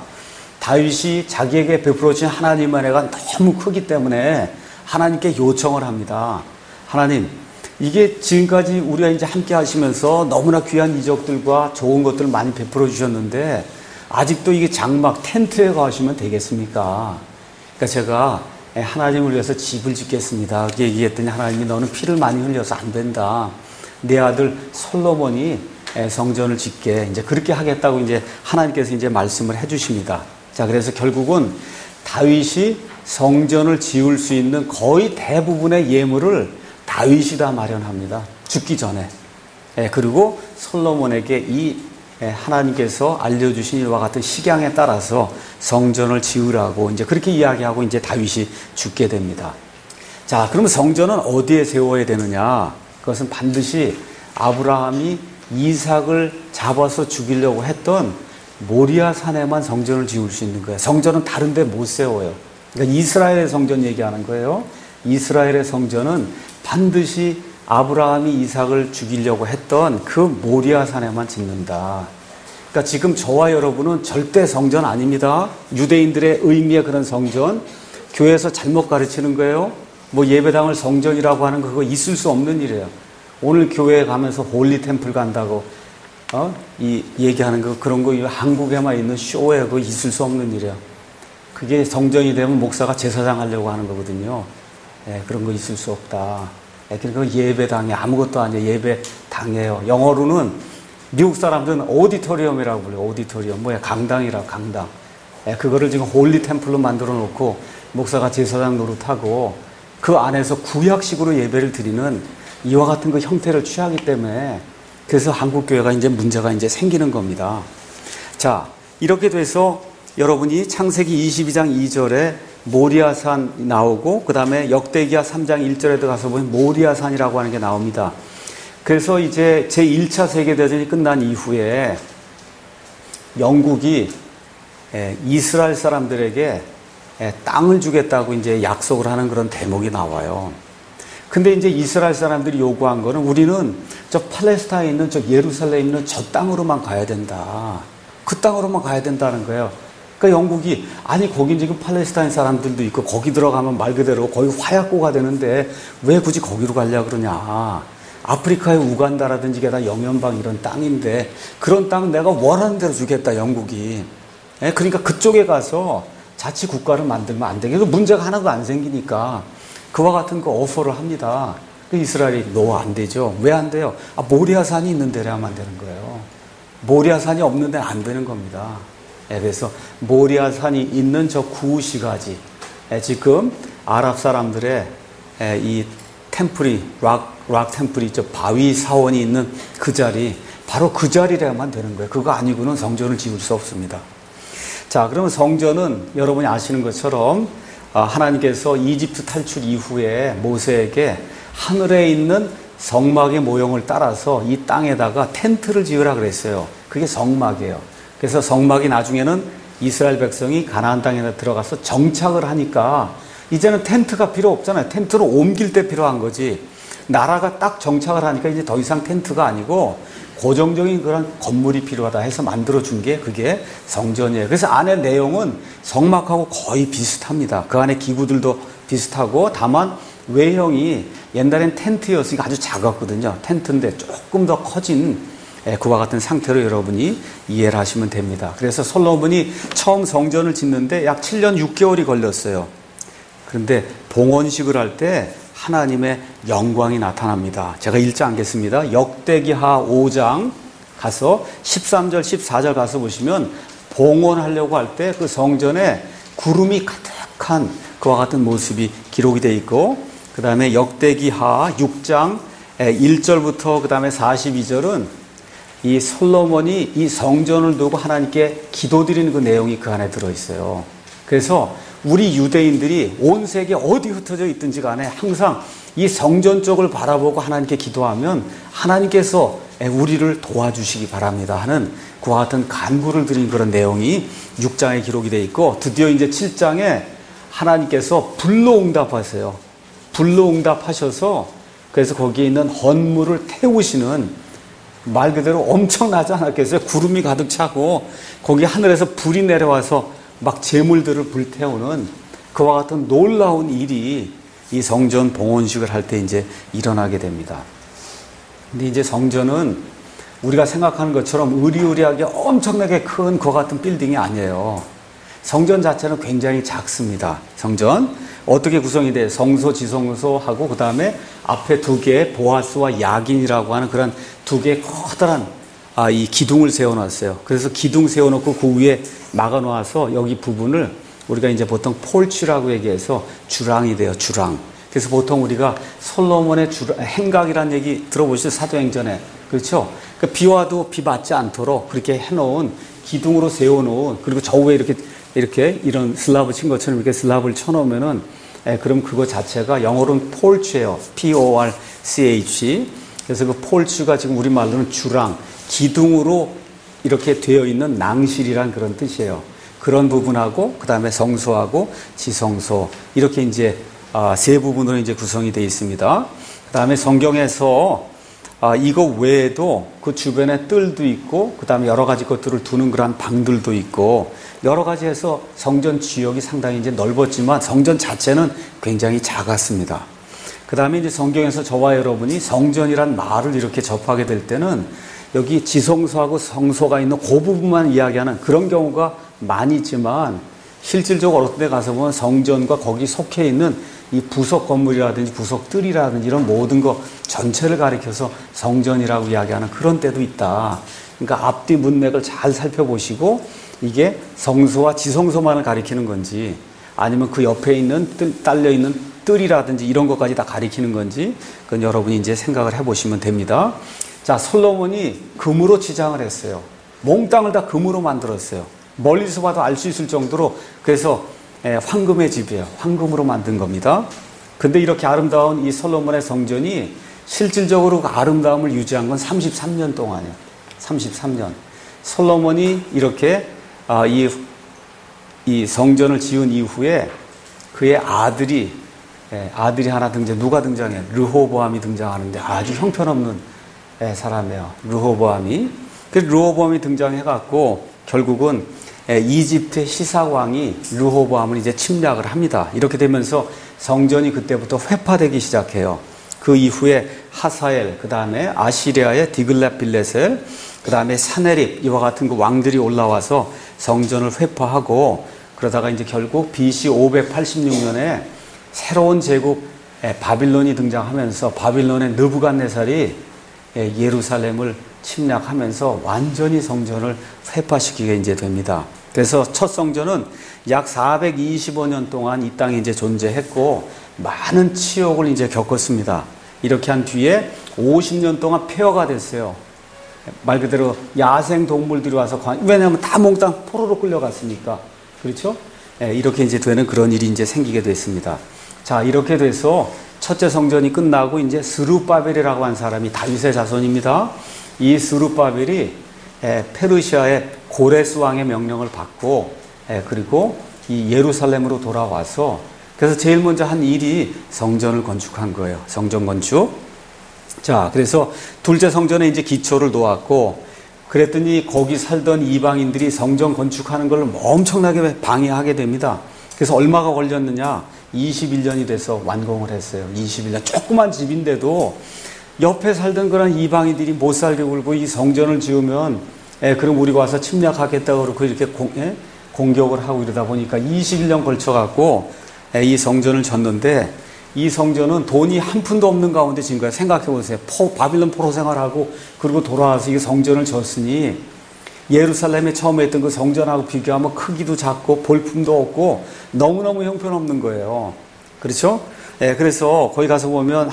다윗이 자기에게 베풀어 주신 하나님의 은혜가 너무 크기 때문에 하나님께 요청을 합니다. 하나님, 이게 지금까지 우리가 이제 함께 하시면서 너무나 귀한 이적들과 좋은 것들을 많이 베풀어 주셨는데 아직도 이게 장막 텐트에 거하시면 되겠습니까? 그러니까 제가 하나님을 위해서 집을 짓겠습니다. 그렇게 얘기했더니 하나님이 너는 피를 많이 흘려서 안 된다. 내 아들 솔로몬이 성전을 짓게 이제 그렇게 하겠다고 이제 하나님께서 이제 말씀을 해주십니다. 자, 그래서 결국은 다윗이 성전을 지을 수 있는 거의 대부분의 예물을 다윗이 다 마련합니다. 죽기 전에. 그리고 솔로몬에게 이 하나님께서 알려주신 일과 같은 식양에 따라서 성전을 지으라고 이제 그렇게 이야기하고 이제 다윗이 죽게 됩니다. 자, 그러면 성전은 어디에 세워야 되느냐? 그것은 반드시 아브라함이 이삭을 잡아서 죽이려고 했던 모리아 산에만 성전을 지을 수 있는 거예요. 성전은 다른 데 못 세워요. 그러니까 이스라엘의 성전 얘기하는 거예요. 이스라엘의 성전은 반드시 아브라함이 이삭을 죽이려고 했던 그 모리아 산에만 짓는다. 그러니까 지금 저와 여러분은 절대 성전 아닙니다. 유대인들의 의미의 그런 성전, 교회에서 잘못 가르치는 거예요. 뭐 예배당을 성전이라고 하는 거 그거 있을 수 없는 일이에요. 오늘 교회에 가면서 홀리 템플 간다고 이 얘기하는 거 그런 거 한국에만 있는 쇼에 그거 있을 수 없는 일이에요. 그게 성전이 되면 목사가 제사장 하려고 하는 거거든요. 그런 거 있을 수 없다. 그러니까 예배당이 아무것도 아니에요. 예배당이에요. 영어로는 미국 사람들은 오디토리엄이라고 불러요. 오디토리엄. 뭐야? 강당이라 강당. 그거를 지금 홀리 템플로 만들어 놓고 목사가 제사장 노릇하고 그 안에서 구약식으로 예배를 드리는 이와 같은 그 형태를 취하기 때문에 그래서 한국 교회가 이제 문제가 이제 생기는 겁니다. 자, 이렇게 돼서 여러분이 창세기 22장 2절에 모리아산 나오고 그 다음에 역대기하 3장 1절에 가서 보면 모리아산이라고 하는 게 나옵니다. 그래서 이제 제1차 세계대전이 끝난 이후에 영국이 이스라엘 사람들에게 땅을 주겠다고 이제 약속을 하는 그런 대목이 나와요. 근데 이제 이스라엘 사람들이 요구한 거는 우리는 저 팔레스타인에 있는 저 예루살렘에 있는 저 땅으로만 가야 된다. 그 땅으로만 가야 된다는 거예요. 그러니까 영국이 아니 거긴 지금 팔레스타인 사람들도 있고 거기 들어가면 말 그대로 거의 화약고가 되는데 왜 굳이 거기로 가려고 그러냐. 아프리카의 우간다라든지 게다 영연방 이런 땅인데 그런 땅 내가 원하는 대로 주겠다 영국이. 그러니까 그쪽에 가서 자치 국가를 만들면 안 되게 문제가 하나도 안 생기니까 그와 같은 그 오퍼를 합니다. 이스라엘이 너 안 되죠. 왜 안 돼요? 모리아산이 있는 데라만 되는 거예요. 모리아산이 없는 데는 안 되는 겁니다. 그래서 모리아산이 있는 저 구시가지 지금 아랍 사람들의 이 템플이 락 템플이 저 바위 사원이 있는 그 자리 바로 그 자리라야만 되는 거예요. 그거 아니고는 성전을 지을 수 없습니다. 자, 그러면 성전은 여러분이 아시는 것처럼 하나님께서 이집트 탈출 이후에 모세에게 하늘에 있는 성막의 모형을 따라서 이 땅에다가 텐트를 지으라 그랬어요. 그게 성막이에요. 그래서 성막이 나중에는 이스라엘 백성이 가나안 땅에 들어가서 정착을 하니까 이제는 텐트가 필요 없잖아요. 텐트로 옮길 때 필요한 거지. 나라가 딱 정착을 하니까 이제 더 이상 텐트가 아니고 고정적인 그런 건물이 필요하다 해서 만들어준 게 그게 성전이에요. 그래서 안에 내용은 성막하고 거의 비슷합니다. 그 안에 기구들도 비슷하고 다만 외형이 옛날엔 텐트였으니까 아주 작았거든요. 텐트인데 조금 더 커진 그와 같은 상태로 여러분이 이해를 하시면 됩니다. 그래서 솔로몬이 처음 성전을 짓는데 약 7년 6개월이 걸렸어요. 그런데 봉헌식을 할 때 하나님의 영광이 나타납니다. 제가 읽지 않겠습니다. 역대기하 5장 가서 13절 14절 가서 보시면 봉헌하려고 할 때 그 성전에 구름이 가득한 그와 같은 모습이 기록이 되어 있고 그 다음에 역대기하 6장 1절부터 그 다음에 42절은 이 솔로몬이 이 성전을 두고 하나님께 기도드리는 그 내용이 그 안에 들어있어요. 그래서 우리 유대인들이 온 세계 어디 흩어져 있든지 간에 항상 이 성전 쪽을 바라보고 하나님께 기도하면 하나님께서 우리를 도와주시기 바랍니다 하는 그와 같은 간구를 드린 그런 내용이 6장에 기록이 되어 있고 드디어 이제 7장에 하나님께서 불로 응답하세요. 불로 응답하셔서 그래서 거기에 있는 헌물을 태우시는 말 그대로 엄청나지 않았겠어요? 구름이 가득 차고 거기 하늘에서 불이 내려와서 막 재물들을 불태우는 그와 같은 놀라운 일이 이 성전 봉헌식을 할 때 이제 일어나게 됩니다. 근데 이제 성전은 우리가 생각하는 것처럼 의리의리하게 엄청나게 큰 그와 같은 빌딩이 아니에요. 성전 자체는 굉장히 작습니다. 성전 어떻게 구성이 돼요? 성소, 지성소하고 그 다음에 앞에 두 개의 보아스와 야긴이라고 하는 그런 두 개의 커다란 이 기둥을 세워놨어요. 그래서 기둥 세워놓고 그 위에 막아놓아서 여기 부분을 우리가 이제 보통 폴치라고 얘기해서 주랑이 돼요. 주랑. 그래서 보통 우리가 솔로몬의 행각이라는 얘기 들어보시죠? 사도행전에. 그렇죠? 그 비 와도 비 맞지 않도록 그렇게 해놓은 기둥으로 세워놓은 그리고 저 위에 이렇게 이런 슬랍을 친 것처럼 이렇게 슬랍을 쳐놓으면은 그럼 그거 자체가 영어로는 폴치예요. PORCH. CH. 그래서 그 폴츠가 지금 우리말로는 주랑, 기둥으로 이렇게 되어 있는 낭실이란 그런 뜻이에요. 그런 부분하고, 그 다음에 성소하고 지성소. 이렇게 이제, 세 부분으로 이제 구성이 되어 있습니다. 그 다음에 성경에서, 이거 외에도 그 주변에 뜰도 있고, 그 다음에 여러 가지 것들을 두는 그런 방들도 있고, 여러 가지 해서 성전 지역이 상당히 이제 넓었지만 성전 자체는 굉장히 작았습니다. 그 다음에 이제 성경에서 저와 여러분이 성전이란 말을 이렇게 접하게 될 때는 여기 지성소하고 성소가 있는 그 부분만 이야기하는 그런 경우가 많이 있지만 실질적으로 어떤 데 가서 보면 성전과 거기 속해 있는 이 부속 건물이라든지 부속 뜰이라든지 이런 모든 것 전체를 가리켜서 성전이라고 이야기하는 그런 때도 있다. 그러니까 앞뒤 문맥을 잘 살펴보시고 이게 성소와 지성소만을 가리키는 건지 아니면 그 옆에 있는 딸려 있는 뜰이라든지 이런 것까지 다 가리키는 건지 그건 여러분이 이제 생각을 해보시면 됩니다. 자, 솔로몬이 금으로 치장을 했어요. 몽땅을 다 금으로 만들었어요. 멀리서 봐도 알 수 있을 정도로. 그래서 황금의 집이에요. 황금으로 만든 겁니다. 근데 이렇게 아름다운 이 솔로몬의 성전이 실질적으로 그 아름다움을 유지한 건 33년 동안이에요. 33년. 솔로몬이 이렇게 이 성전을 지은 이후에 그의 아들이 하나 누가 등장해요? 르호보암이 등장하는데 아주 형편없는 사람이에요. 르호보암이. 그 르호보암이 등장해갖고 결국은 이집트의 시사왕이 르호보암을 이제 침략을 합니다. 이렇게 되면서 성전이 그때부터 회파되기 시작해요. 그 이후에 하사엘, 그 다음에 아시리아의 디글랏빌레셀, 그 다음에 사네립 이와 같은 그 왕들이 올라와서 성전을 회파하고 그러다가 이제 결국 BC 586년에 새로운 제국 바빌론이 등장하면서 바빌론의 느부갓네살이 예루살렘을 침략하면서 완전히 성전을 회파시키게 이제 됩니다. 그래서 첫 성전은 약 425년 동안 이 땅에 이제 존재했고 많은 치욕을 이제 겪었습니다. 이렇게 한 뒤에 50년 동안 폐허가 됐어요. 말 그대로 야생 동물들이 와서 왜냐하면 다 몽땅 포로로 끌려갔으니까. 그렇죠? 이렇게 이제 되는 그런 일이 이제 생기게 됐습니다. 자, 이렇게 돼서 첫째 성전이 끝나고 이제 스룹바벨이라고 한 사람이 다윗의 자손입니다. 이 스룹바벨이 페르시아의 고레스 왕의 명령을 받고 그리고 이 예루살렘으로 돌아와서 그래서 제일 먼저 한 일이 성전을 건축한 거예요. 성전 건축. 자, 그래서 둘째 성전에 이제 기초를 놓았고 그랬더니 거기 살던 이방인들이 성전 건축하는 걸 엄청나게 방해하게 됩니다. 그래서 얼마가 걸렸느냐? 21년이 돼서 완공을 했어요. 21년. 조그만 집인데도 옆에 살던 그런 이방인들이 못 살게 굴고 이 성전을 지으면 그럼 우리가 와서 침략하겠다고 그러고 이렇게 공격을 하고 이러다 보니까 21년 걸쳐갖고 이 성전을 졌는데 이 성전은 돈이 한 푼도 없는 가운데 지은 거예요. 생각해 보세요. 바빌론 포로 생활하고 그리고 돌아와서 이 성전을 졌으니 예루살렘에 처음에 했던 그 성전하고 비교하면 크기도 작고 볼품도 없고 너무너무 형편없는 거예요. 그렇죠? 그래서 거기 가서 보면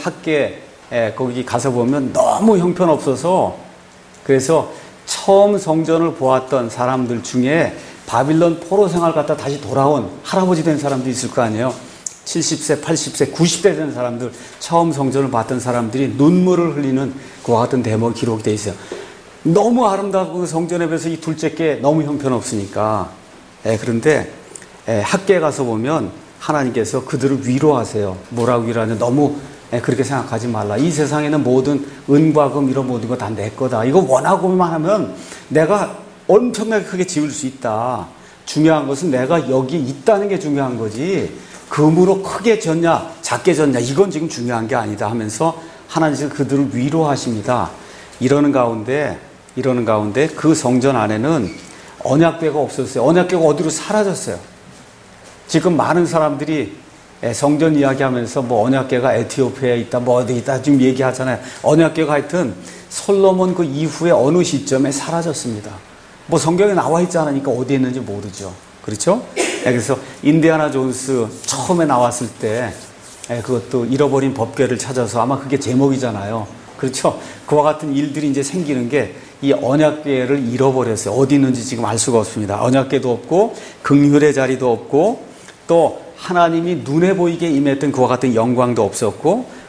거기 가서 보면 너무 형편없어서 그래서 처음 성전을 보았던 사람들 중에 바빌론 포로 생활 갔다 다시 돌아온 할아버지 된 사람도 있을 거 아니에요. 70세, 80세, 90세 된 사람들, 처음 성전을 봤던 사람들이 눈물을 흘리는 그와 같은 대목이 기록이 되어 있어요. 너무 아름다운 그 성전에 비해서 이 둘째 게 너무 형편없으니까. 그런데 학교에 가서 보면 하나님께서 그들을 위로하세요. 뭐라고 위로하냐? 너무 그렇게 생각하지 말라. 이 세상에는 모든 은과 금 이런 모든 거 다 내 거다. 이거 원하고만 하면 내가 엄청나게 크게 지을 수 있다. 중요한 것은 내가 여기 있다는 게 중요한 거지. 금으로 크게 졌냐 작게 졌냐 이건 지금 중요한 게 아니다 하면서 하나님께서 그들을 위로하십니다. 이러는 가운데 그 성전 안에는 언약궤가 없었어요. 언약궤가 어디로 사라졌어요. 지금 많은 사람들이 성전 이야기하면서 뭐 언약궤가 에티오피아에 있다 뭐 어디 있다 지금 얘기하잖아요. 언약궤가 하여튼 솔로몬 그 이후에 어느 시점에 사라졌습니다. 뭐 성경에 나와 있지 않으니까 어디에 있는지 모르죠. 그렇죠? 그래서 인디아나 존스 처음에 나왔을 때 그것도 잃어버린 법궤를 찾아서 아마 그게 제목이잖아요. 그렇죠? 그와 같은 일들이 이제 생기는 게 이 언약궤를 잃어버렸어요. 어디 있는지 지금 알 수가 없습니다. 언약궤도 없고 긍휼의 자리도 없고 또 하나님이 눈에 보이게 임했던 그와 같은 영광도 없었고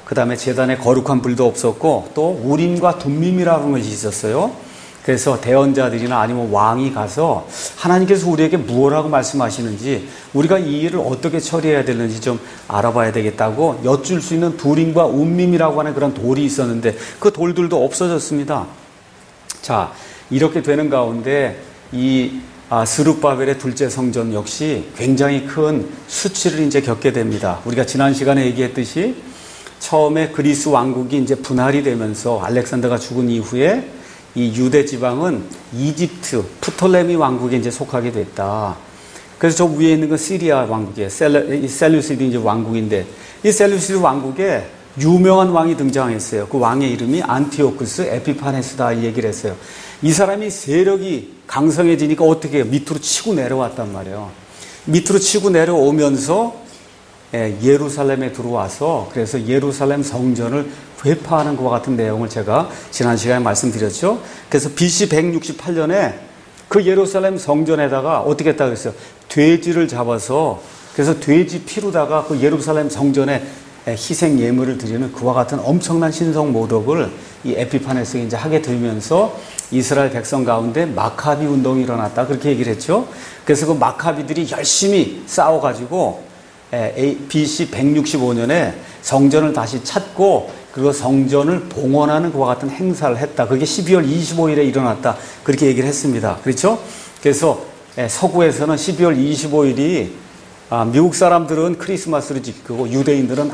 그 다음에 제단에 거룩한 불도 없었고 또 우림과 둠밈이라는 것이 있었어요. 그래서 대언자들이나 아니면 왕이 가서 하나님께서 우리에게 무엇라고 말씀하시는지 우리가 이 일을 어떻게 처리해야 되는지 좀 알아봐야 되겠다고 여쭐 수 있는 두림과 움밈이라고 하는 그런 돌이 있었는데 그 돌들도 없어졌습니다. 자, 이렇게 되는 가운데 이 스룹바벨의 둘째 성전 역시 굉장히 큰 수치를 이제 겪게 됩니다. 우리가 지난 시간에 얘기했듯이 처음에 그리스 왕국이 이제 분할이 되면서 알렉산더가 죽은 이후에 이 유대 지방은 이집트, 프톨레미 왕국에 이제 속하게 됐다. 그래서 저 위에 있는 건 시리아 왕국이에요. 셀루시드 이제 왕국인데 이 셀루시드 왕국에 유명한 왕이 등장했어요. 그 왕의 이름이 안티오쿠스 에피파네스다 이 얘기를 했어요. 이 사람이 세력이 강성해지니까 어떻게 해요? 밑으로 치고 내려왔단 말이에요. 밑으로 치고 내려오면서 예루살렘에 들어와서 그래서 예루살렘 성전을 회파하는 것과 같은 내용을 제가 지난 시간에 말씀드렸죠. 그래서 BC 168년에 그 예루살렘 성전에다가 어떻게 했다고 했어요? 돼지를 잡아서 그래서 돼지 피로다가 그 예루살렘 성전에 희생 예물을 드리는 그와 같은 엄청난 신성 모독을 이 에피파네스가 이제 하게 되면서 이스라엘 백성 가운데 마카비 운동이 일어났다 그렇게 얘기를 했죠. 그래서 그 마카비들이 열심히 싸워가지고 BC 165년에 성전을 다시 찾고 그리고 성전을 봉헌하는 그와 같은 행사를 했다. 그게 12월 25일에 일어났다. 그렇게 얘기를 했습니다. 그렇죠? 그래서 서구에서는 12월 25일이 미국 사람들은 크리스마스를 지키고 유대인들은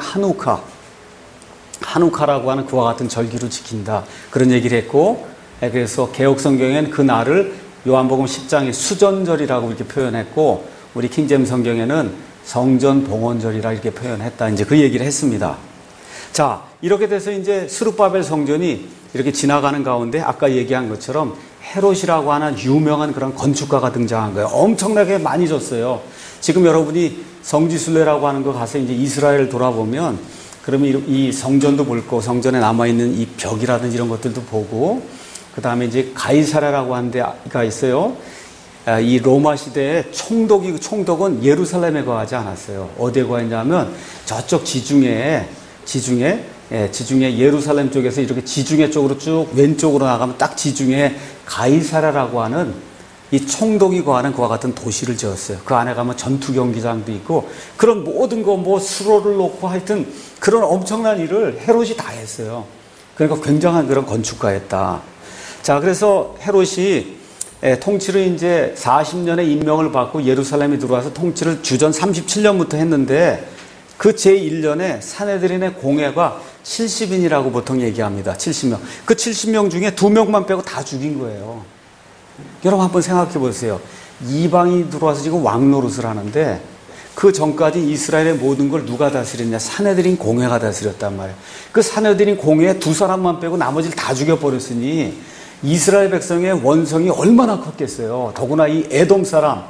하누카라고 하는 그와 같은 절기로 지킨다. 그런 얘기를 했고 그래서 개혁 성경에는 그 날을 요한복음 10장의 수전절이라고 이렇게 표현했고 우리 킹제임 성경에는 성전 봉헌절이라 이렇게 표현했다. 이제 그 얘기를 했습니다. 자, 이렇게 돼서 이제 스룹바벨 성전이 이렇게 지나가는 가운데 아까 얘기한 것처럼 헤롯이라고 하는 유명한 그런 건축가가 등장한 거예요. 엄청나게 많이 줬어요. 지금 여러분이 성지순례라고 하는 거 가서 이제 이스라엘을 돌아보면 그러면 이 성전도 볼 거, 성전에 남아있는 이 벽이라든지 이런 것들도 보고 그 다음에 이제 가이사랴라고 하는 데가 있어요. 이 로마 시대의 총독은 예루살렘에 거하지 않았어요. 어디에 거했냐면 저쪽 지중해 예루살렘 쪽에서 이렇게 지중해 쪽으로 쭉 왼쪽으로 나가면 딱 지중해 가이사랴라고 하는 이 총독이 거하는 그와 같은 도시를 지었어요. 그 안에 가면 전투 경기장도 있고 그런 모든 거 뭐 수로를 놓고 하여튼 그런 엄청난 일을 헤롯이 다 했어요. 그러니까 굉장한 그런 건축가였다. 자, 그래서 헤롯이 통치를 이제 40년의 임명을 받고 예루살렘에 들어와서 통치를 주전 37년부터 했는데 그 제1년에 사내들인의 공회가 70인이라고 보통 얘기합니다. 70명. 그 70명 중에 2명만 빼고 다 죽인 거예요. 여러분 한번 생각해 보세요. 이방이 들어와서 지금 왕 노릇을 하는데 그 전까지 이스라엘의 모든 걸 누가 다스렸냐? 사내들인 공회가 다스렸단 말이에요. 그 사내들인 공회에 2사람만 빼고 나머지를 다 죽여버렸으니 이스라엘 백성의 원성이 얼마나 컸겠어요. 더구나 이 에돔 사람,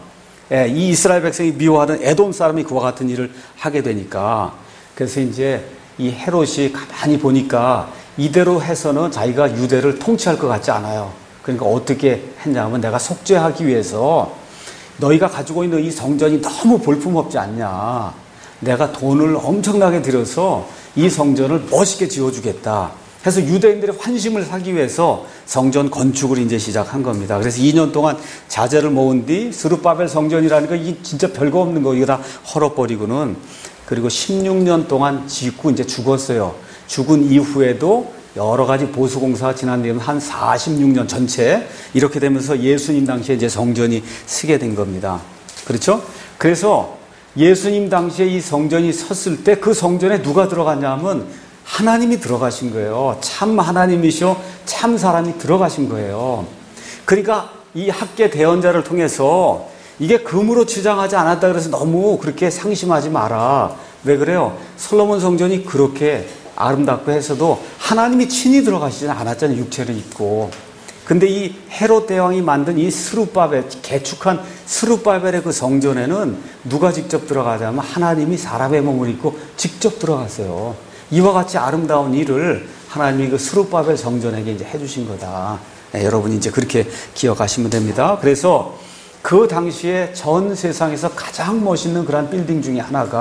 이 이스라엘 백성이 미워하던 에돔 사람이 그와 같은 일을 하게 되니까 그래서 이제 이 헤롯이 가만히 보니까 이대로 해서는 자기가 유대를 통치할 것 같지 않아요. 그러니까 어떻게 했냐면 내가 속죄하기 위해서 너희가 가지고 있는 이 성전이 너무 볼품없지 않냐. 내가 돈을 엄청나게 들여서 이 성전을 멋있게 지어주겠다. 해서 유대인들의 환심을 사기 위해서 성전 건축을 이제 시작한 겁니다. 그래서 2년 동안 자재를 모은 뒤 스룹바벨 성전이라니까 이게 진짜 별거 없는 거 이거 다 헐어버리고는 그리고 16년 동안 짓고 이제 죽었어요. 죽은 이후에도 여러 가지 보수공사가 지난 뒤에는 한 46년 전체 이렇게 되면서 예수님 당시에 이제 성전이 쓰게 된 겁니다. 그렇죠? 그래서 예수님 당시에 이 성전이 섰을 때 그 성전에 누가 들어갔냐면 하나님이 들어가신 거예요. 참 하나님이시오. 참 사람이 들어가신 거예요. 그러니까 이 학계 대언자를 통해서 이게 금으로 주장하지 않았다 그래서 너무 그렇게 상심하지 마라. 왜 그래요? 솔로몬 성전이 그렇게 아름답고 해서도 하나님이 친히 들어가시지 않았잖아요. 육체를 입고. 근데 이 헤롯 대왕이 만든 이 스룹바벨, 개축한 스룹바벨의 그 성전에는 누가 직접 들어가자면 하나님이 사람의 몸을 입고 직접 들어갔어요. 이와 같이 아름다운 일을 하나님이 그 스룹바벨 성전에게 이제 해주신 거다. 여러분이 이제 그렇게 기억하시면 됩니다. 그래서 그 당시에 전 세상에서 가장 멋있는 그런 빌딩 중에 하나가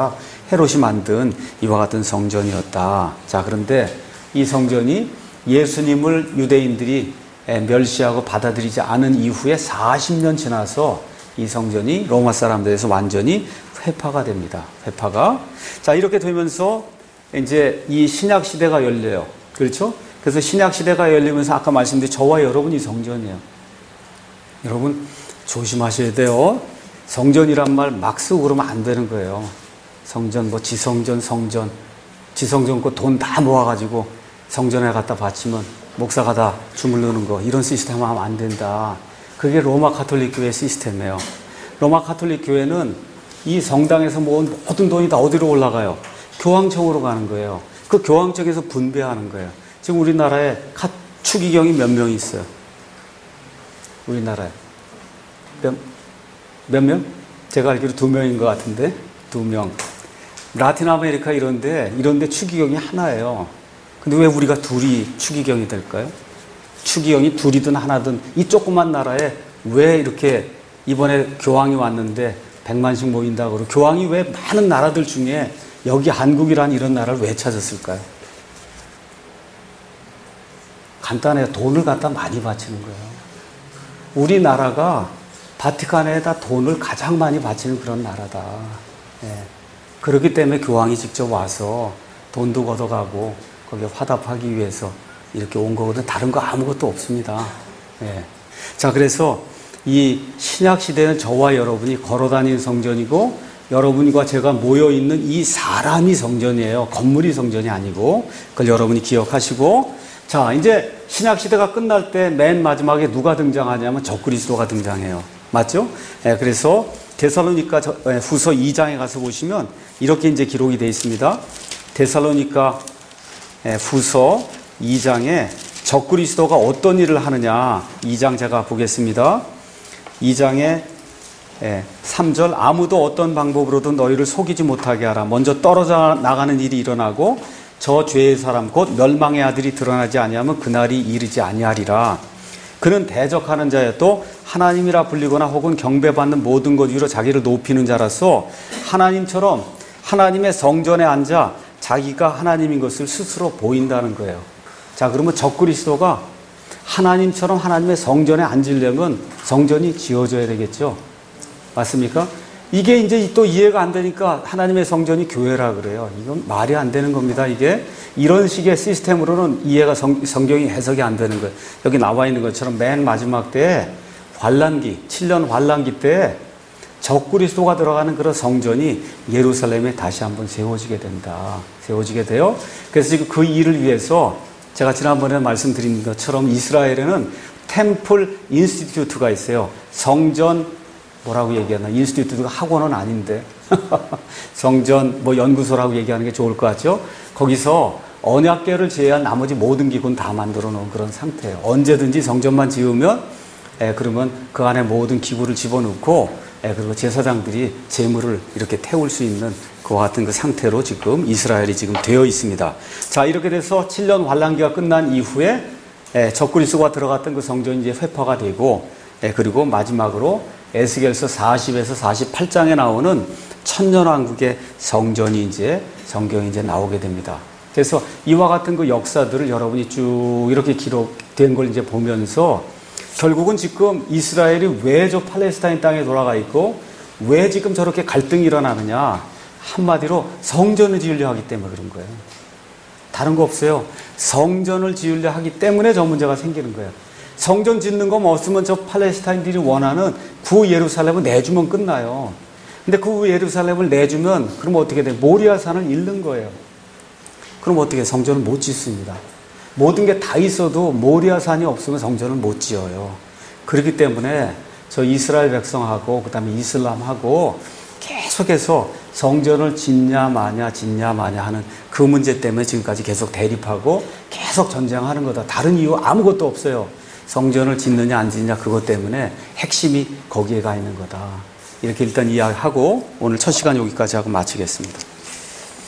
헤롯이 만든 이와 같은 성전이었다. 자, 그런데 이 성전이 예수님을 유대인들이 멸시하고 받아들이지 않은 이후에 40년 지나서 이 성전이 로마 사람들에서 완전히 회파가 됩니다. 회파가. 자, 이렇게 되면서 이제 이 신약 시대가 열려요. 그렇죠? 그래서 신약 시대가 열리면서 아까 말씀드린 저와 여러분이 성전이에요. 여러분 조심하셔야 돼요. 성전이란 말 막 쓰고 그러면 안 되는 거예요. 성전, 뭐 지성전, 성전. 지성전 거 돈 다 모아가지고 성전에 갖다 바치면 목사가 다 주물르는 거. 이런 시스템 하면 안 된다. 그게 로마 가톨릭 교회 시스템이에요. 로마 가톨릭 교회는 이 성당에서 모은 모든 돈이 다 어디로 올라가요? 교황청으로 가는 거예요. 그 교황청에서 분배하는 거예요. 지금 우리나라에 추기경이 몇 명이 있어요? 우리나라에. 몇 명? 제가 알기로 2명인 것 같은데? 2명. 라틴 아메리카 이런데 추기경이 하나예요. 근데 왜 우리가 둘이 추기경이 될까요? 추기경이 둘이든 하나든 이 조그만 나라에 왜 이렇게 이번에 교황이 왔는데 100만씩 모인다고 그러고 교황이 왜 많은 나라들 중에 여기 한국이란 이런 나라를 왜 찾았을까요? 간단해요. 돈을 갖다 많이 바치는 거예요. 우리나라가 바티칸에다 돈을 가장 많이 바치는 그런 나라다. 예. 그렇기 때문에 교황이 직접 와서 돈도 걷어가고 거기에 화답하기 위해서 이렇게 온 거거든. 다른 거 아무것도 없습니다. 예. 자, 그래서 이 신약 시대는 저와 여러분이 걸어다니는 성전이고 여러분과 제가 모여있는 이 사람이 성전이에요. 건물이 성전이 아니고. 그걸 여러분이 기억하시고. 자, 이제 신약 시대가 끝날 때 맨 마지막에 누가 등장하냐면 적그리스도가 등장해요. 맞죠? 예, 그래서 데살로니가 후서 2장에 가서 보시면 이렇게 이제 기록이 되어 있습니다. 데살로니가 후서 2장에 적그리스도가 어떤 일을 하느냐. 2장 제가 보겠습니다. 2장에 3절 아무도 어떤 방법으로든 너희를 속이지 못하게 하라. 먼저 떨어져 나가는 일이 일어나고 저 죄의 사람 곧 멸망의 아들이 드러나지 아니하면 그날이 이르지 아니하리라. 그는 대적하는 자여도 하나님이라 불리거나 혹은 경배받는 모든 것 위로 자기를 높이는 자라서 하나님처럼 하나님의 성전에 앉아 자기가 하나님인 것을 스스로 보인다는 거예요. 자, 그러면 적그리스도가 하나님처럼 하나님의 성전에 앉으려면 성전이 지어져야 되겠죠. 맞습니까? 이게 이제 또 이해가 안 되니까 하나님의 성전이 교회라 그래요. 이건 말이 안 되는 겁니다. 이게 이런 식의 시스템으로는 이해가 성경이 해석이 안 되는 거예요. 여기 나와 있는 것처럼 맨 마지막 때에 환란기, 7년 환란기 때 적그리스도가 들어가는 그런 성전이 예루살렘에 다시 한번 세워지게 된다. 세워지게 돼요. 그래서 지금 그 일을 위해서 제가 지난번에 말씀드린 것처럼 이스라엘에는 템플 인스티튜트가 있어요. 성전 뭐라고 얘기하나? 인스티튜트가 학원은 아닌데 성전 뭐 연구소라고 얘기하는 게 좋을 것 같죠? 거기서 언약궤를 제외한 나머지 모든 기구는 다 만들어 놓은 그런 상태예요. 언제든지 성전만 지으면 그러면 그 안에 모든 기구를 집어넣고 그리고 제사장들이 제물을 이렇게 태울 수 있는 그와 같은 그 상태로 지금 이스라엘이 지금 되어 있습니다. 자, 이렇게 돼서 7년 환란기가 끝난 이후에 적그리스도가 들어갔던 그 성전이 이제 회파가 되고 그리고 마지막으로 에스겔서 40에서 48장에 나오는 천년왕국의 성전이 이제 성경이 이제 나오게 됩니다. 그래서 이와 같은 그 역사들을 여러분이 쭉 이렇게 기록된 걸 이제 보면서 결국은 지금 이스라엘이 왜 저 팔레스타인 땅에 돌아가 있고 왜 지금 저렇게 갈등이 일어나느냐. 한마디로 성전을 지으려 하기 때문에 그런 거예요. 다른 거 없어요. 성전을 지으려 하기 때문에 저 문제가 생기는 거예요. 성전 짓는 거 없으면 저 팔레스타인들이 원하는 구 예루살렘을 내주면 끝나요. 근데 구 예루살렘을 내주면 그럼 어떻게 돼요? 모리아산을 잃는 거예요. 그럼 어떻게 성전을 못 짓습니다. 모든 게 다 있어도 모리아산이 없으면 성전을 못 지어요. 그렇기 때문에 저 이스라엘 백성하고 그다음에 이슬람하고 계속해서 성전을 짓냐 마냐 하는 그 문제 때문에 지금까지 계속 대립하고 계속 전쟁하는 거다. 다른 이유 아무것도 없어요. 성전을 짓느냐 안 짓느냐 그것 때문에 핵심이 거기에 가 있는 거다. 이렇게 일단 이야기하고 오늘 첫 시간 여기까지 하고 마치겠습니다.